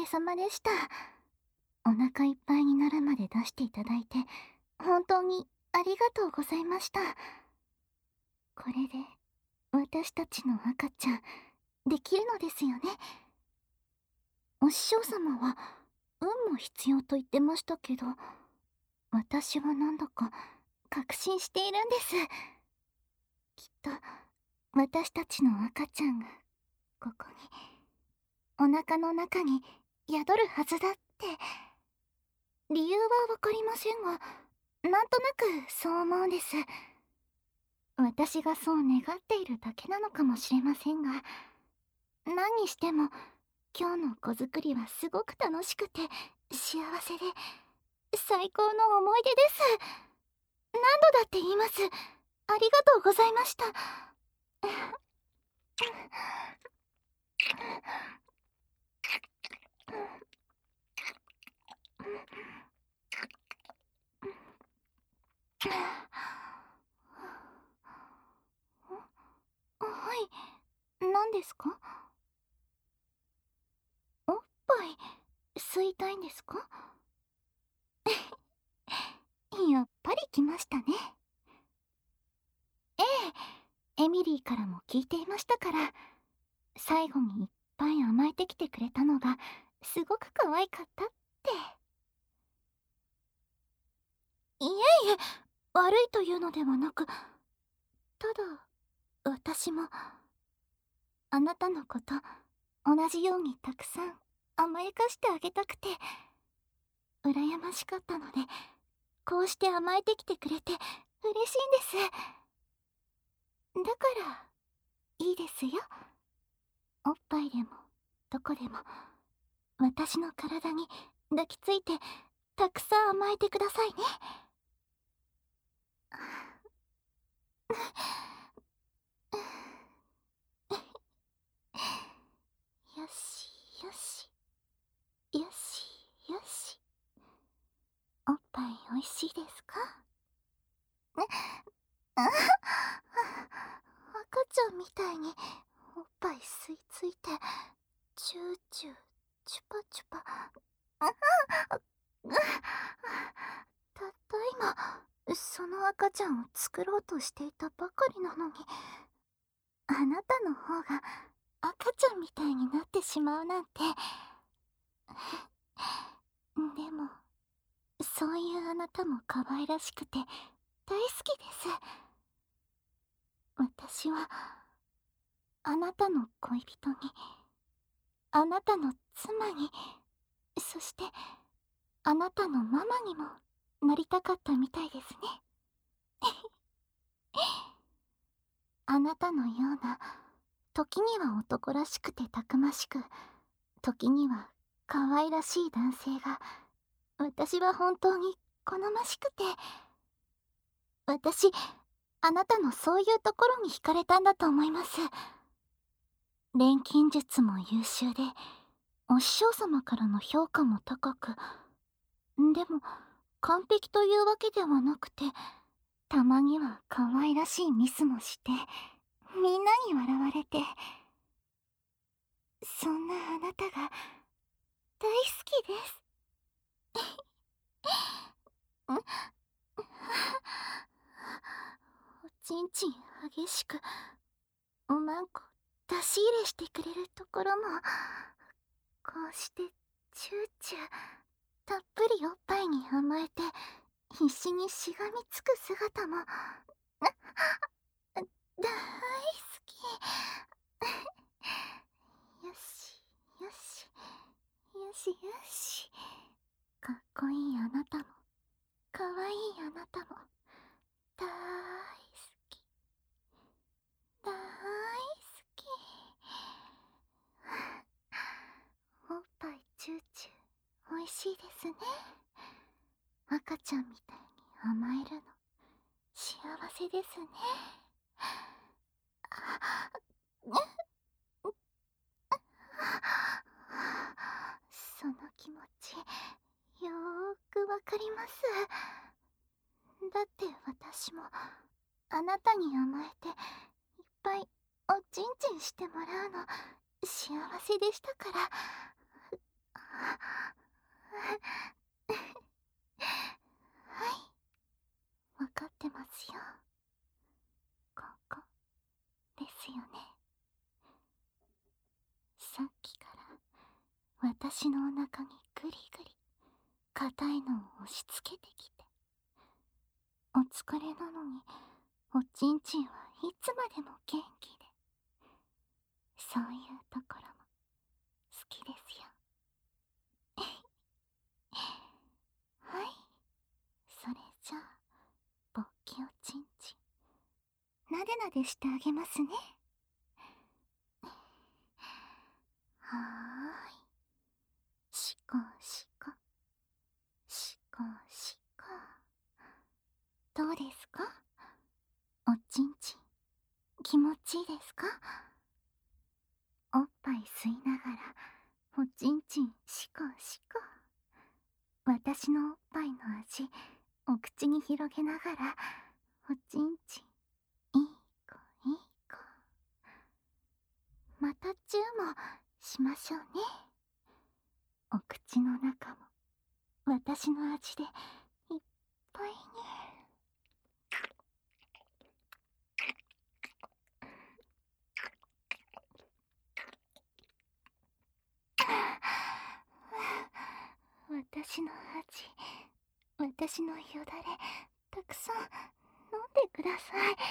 れ様でした。お腹いっぱいになるまで出していただいて、本当にありがとうございました。これで、私たちの赤ちゃん、できるのですよね。お師匠様は、運も必要と言ってましたけど、私はなんだか、確信しているんです。きっと、私たちの赤ちゃんが、ここに、お腹の中に宿るはずだって。理由はわかりませんが、なんとなくそう思うんです。私がそう願っているだけなのかもしれませんが、何にしても今日の子作りはすごく楽しくて幸せで最高の思い出です。何度だって言います。ありがとうございました。はい、何ですか？おっぱい吸いたいんですか？やっぱり来ましたね。ええ、エミリーからも聞いていましたから、最後にいっぱい甘えてきてくれたのがすごく可愛かったって。いえいえ、悪いというのではなく、ただ私もあなたのこと同じようにたくさん甘やかしてあげたくて羨ましかったので、こうして甘えてきてくれて嬉しいんです。だからいいですよ。おっぱいでもどこでも私の体に抱きついてたくさん甘えてくださいね。よしよしよしよし。おっぱいおいしいですか？あ赤ちゃんみたいにおっぱい吸い付いてチューチューチュパチュパ。たった今その赤ちゃんを作ろうとしていたばかりなのに、あなたの方が赤ちゃんみたいになってしまうなんて。でもそういうあなたも可愛らしくて大好きです。私はあなたの恋人に、あなたの妻に、そしてあなたのママにもなりたかったみたいですね。あなたのような、時には男らしくてたくましく、時には可愛らしい男性が、私は本当に好ましくて、私、あなたのそういうところに惹かれたんだと思います。錬金術も優秀で、お師匠様からの評価も高く、でも完璧というわけではなくて、たまには可愛らしいミスもして、みんなに笑われて、そんなあなたが大好きです。んおちんちん激しく、おまんこ出し入れしてくれるところも、こうしてチューチューたっぷりおっぱいに甘えて必死にしがみつく姿も大好き。よしよしよしよし。かっこいいあなたもかわいいあなたも大好き大好き。おっぱいチューチューおいしいですね。赤ちゃんみたいに甘えるの幸せですね。その気持ちよーくわかります。だって私もあなたに甘えていっぱいおちんちんしてもらうの幸せでしたから。 はい、わかってますよ。ここですよね。さっきから私のお腹にグリグリ硬いのを押し付けてきて、お疲れなのにおちんちんはいつまでも元気で、そういうところも好きですよ。はい、それじゃあ勃起おちんちんなでなでしてあげますね。はーい、しこしこしこしこ。どうですか、おちんちん気持ちいいですか？おっぱい吸いながらおちんちんしこしこ。私のおっぱいの味お口に広げながらおちんちんいい子いい子。またチューもしましょうね。お口の中も私の味でいっぱいに。私の味、私のよだれたくさん飲んでください。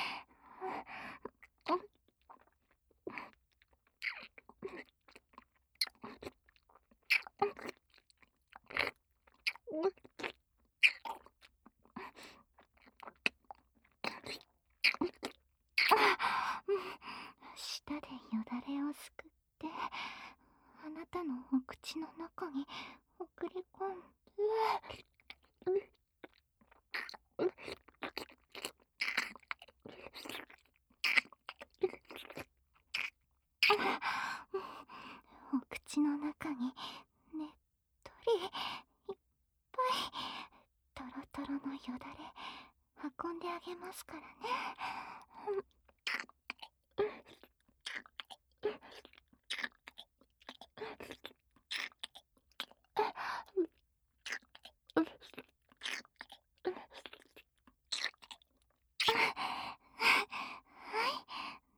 舌でよだれをすくってあなたのお口の中に送り込んで、お口の中にねっとりいっぱいトロトロのよだれ運んであげますからね。はい、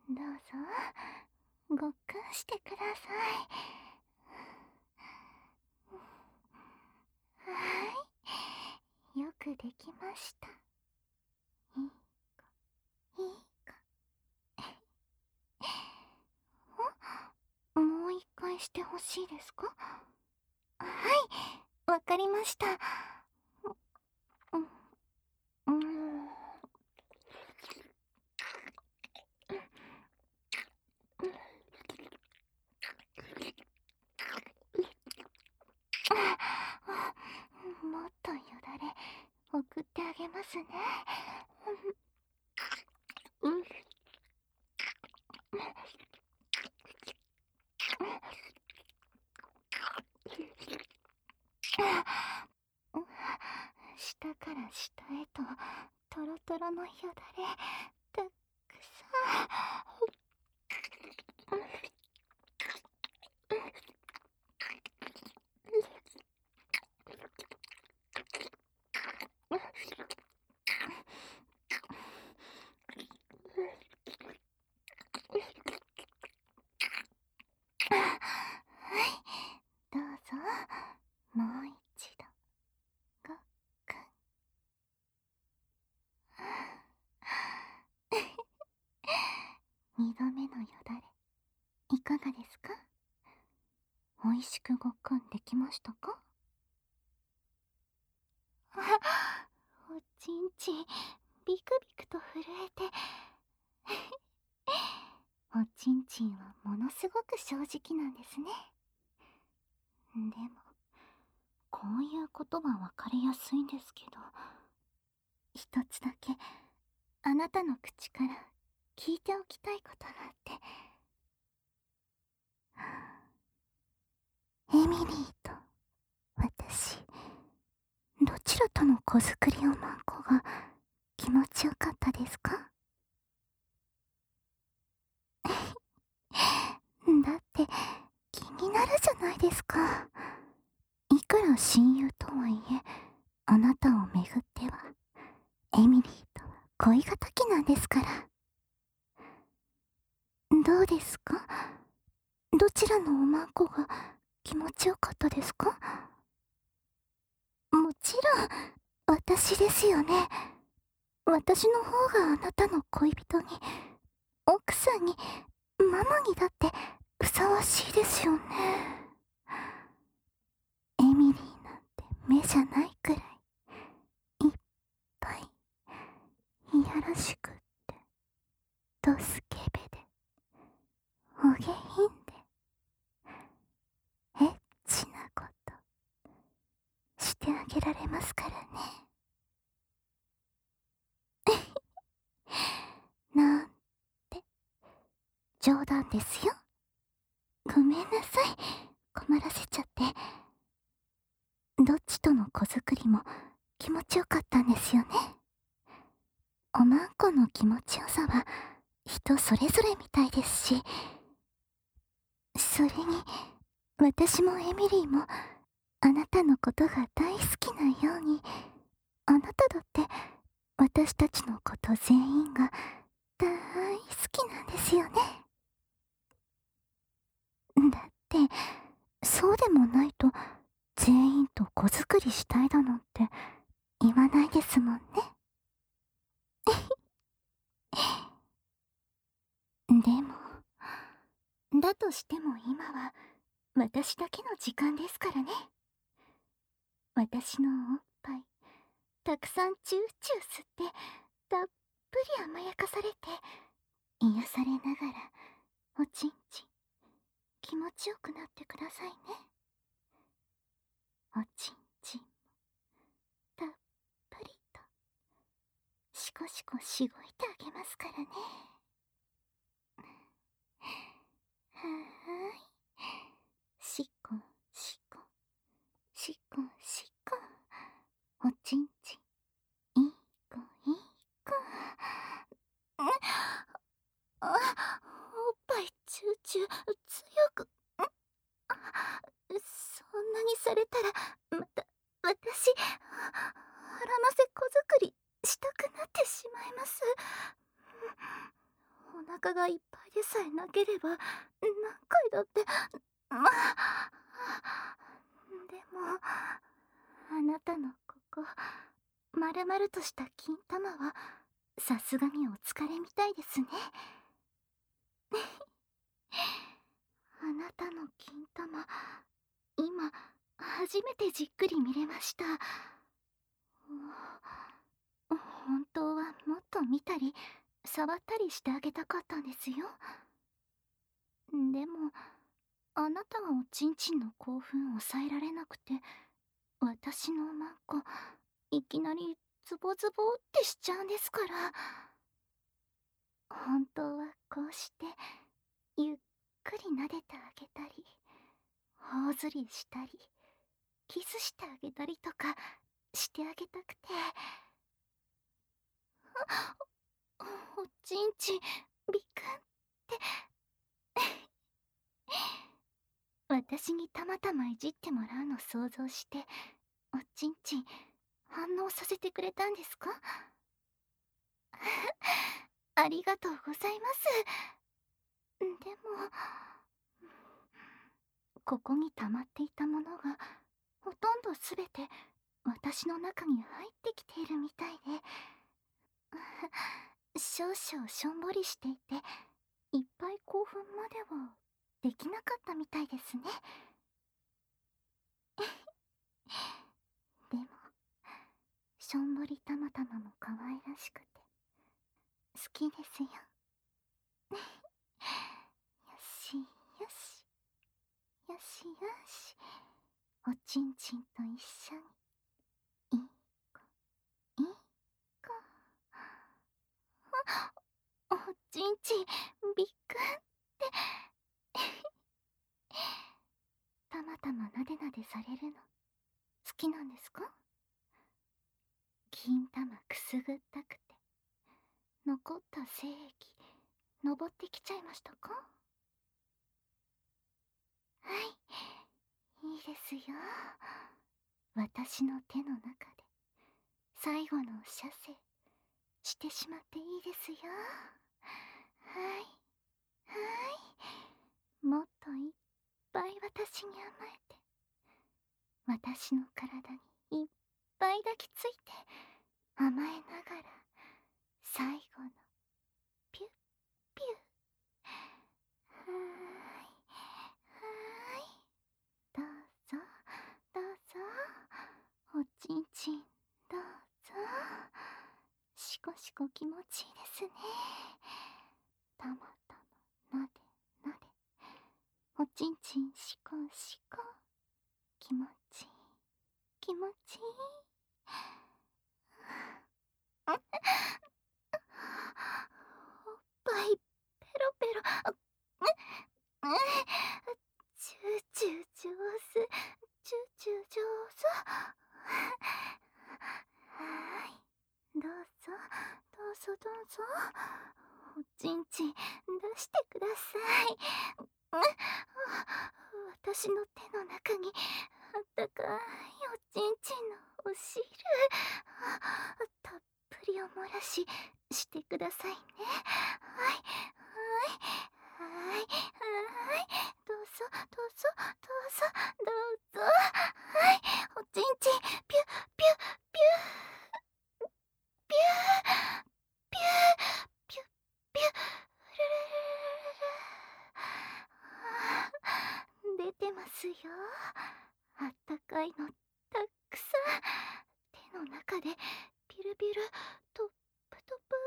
どうぞごっくんしてください。はい、よくできました。いい子いい子。もう一回してほしいですか？はい、わかりました。うん、もっとよだれ送ってあげますね。うん、下から下へとトロトロのよだれたくさん。はい、どうぞもう一度ごっくん。二度目のよだれいかがですか？おいしくごっくんできましたか？おちんちんビクビクと震えておちんちんはものすごく正直なんですね。でもこういうことは分かりやすいんですけど、一つだけあなたの口から聞いておきたいことがあって。エミリーと私、どちらとの子作りおまんこが気持ちよかったですか？だって気になるじゃないですか。 きなんですから。どうですか？どちらのおまんこが気持ちよかったですか？もちろん、私ですよね。私の方があなたの恋人に、奥さんに、ママにだってふさわしいですよね。エミリーなんて目じゃないくらい、いっぱい、いやらしくって、ドスケベで、お下品で、エッチなことしてあげられますからね。なんて、冗談ですよ。ごめんなさい、困らせちゃって。どっちとの子作りも気持ちよかったんですよね。おまんこの気持ちよさは人それぞれみたいですし、それに私もエミリーもあなたのことが大好きなように、あなただって私たちのこと全員が大好きなんですよね。だってそうでもないと全員と子作りしたいだなんて言わないですもんね。でも、だとしても今は私だけの時間ですからね。私のおっぱいたくさんチューチュー吸ってたっぷり甘やかされて癒されながらおちんちん気持ちよくなってくださいね。おちんちんもたっぷりとしこしこしごいてあげますからね。はーい、しこしこしこしこ、おちんちんいい子いい子。あ、おっぱいチューチュー強く、そんなにされたらまた私腹ませ子作りしたくなってしまいます。お腹がいっぱいでさえなければ何回だって。でもあなたのここ丸々とした金玉はさすがにお疲れみたいですね。あなたの金玉今初めてじっくり見れました。本当はもっと見たり触ったりしてあげたかったんですよ。でもあなたがおちんちんの興奮を抑えられなくて、私のマンコいきなりズボズボってしちゃうんですから。本当はこうしてゆっくり撫でてあげたり頬ずりしたりキスしてあげたりとかしてあげたくて。おちんちんびっくんって私にたまたまいじってもらうの想像しておちんちん反応させてくれたんですか？ありがとうございます。でもここに溜まっていたものがほとんどすべて私の中に入ってきているみたいで、少々しょんぼりしていていっぱい興奮まではできなかったみたいですね。でもしょんぼりたまたまも可愛らしくて好きですよ。よしよしよしよし、おちんちんと一緒にいい子いい子。おちんちんびっくんってたまたまなでなでされるの好きなんですか？金玉くすぐったくて残った精液登ってきちゃいましたか？はい、いいですよ。私の手の中で最後の射精してしまっていいですよ。はい、もっといっぱい私に甘えて、私の体にいっぱい抱きついて甘えながら、最後のピュッピュッ。はーい、どうぞどうぞ、おちんちんどうぞ。しこしこ気持ちいいですね。たまたまなでなで、おちんちんしこしこ、気持ちいい気持ちいい。おっぱいペロペロ、チューチュー上手、チューチュー上手。はーい、どうぞどうぞどうぞ、おちんちん出してください。私の手の中にあったかいおちんちんのお汁、たっぷりお漏らししてくださいね。はいはいはいはい、どうぞどうぞどうぞどうぞ。はい、おちんちんピュッピュッピュッピュッピュッピュッピュッ、ルルルルルル、出てますよ。あったかいのたくさん、手の中でピルピルトップトップ。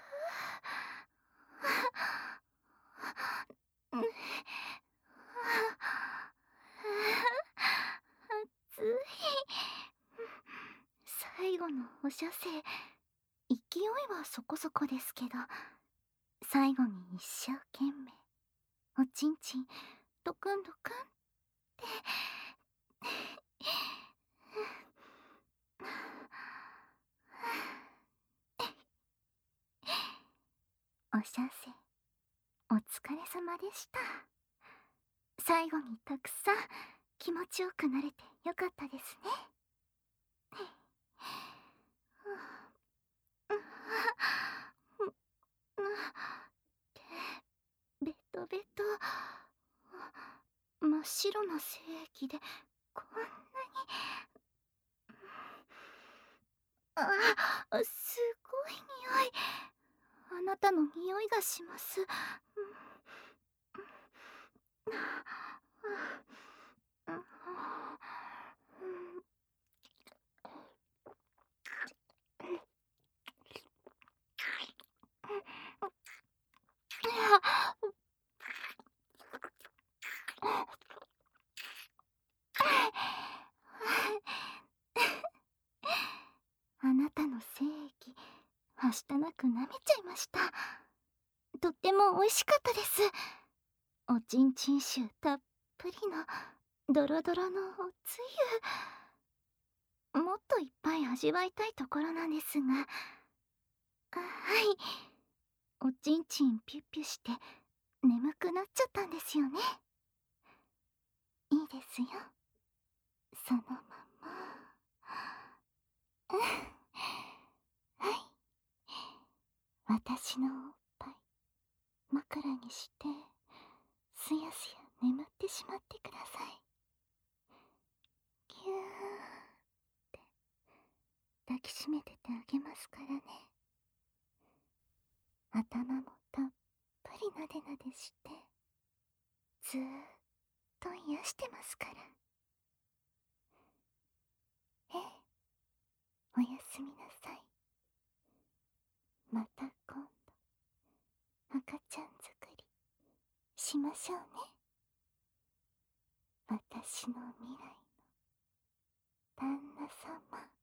うん、暑い。最後のお射精、勢いはそこそこですけど、最後に一生懸命おちんちんドクンドクンってお射精お疲れ様でした。最後にたくさん気持ちよくなれてよかったですね。ベトベト、真っ白な精液でこんなに、すごい匂い。あなたの匂いがします。あなたの精液、はしたなく舐めちゃいました。とっても美味しかったです。おちんちん臭たっぷりのドロドロのおつゆ、もっといっぱい味わいたいところなんですが、はい、おちんちんピュッピュして眠くなっちゃったんですよね。いいですよ、そのまま。はい、私のおっぱい枕にしてすやすや眠ってしまってください。ぎゅーって抱きしめててあげますからね。頭もたっぷりなでなでして、ずーっと癒してますから。ええ、おやすみなさい。また今度赤ちゃん作りしましょうね。私の未来の旦那様。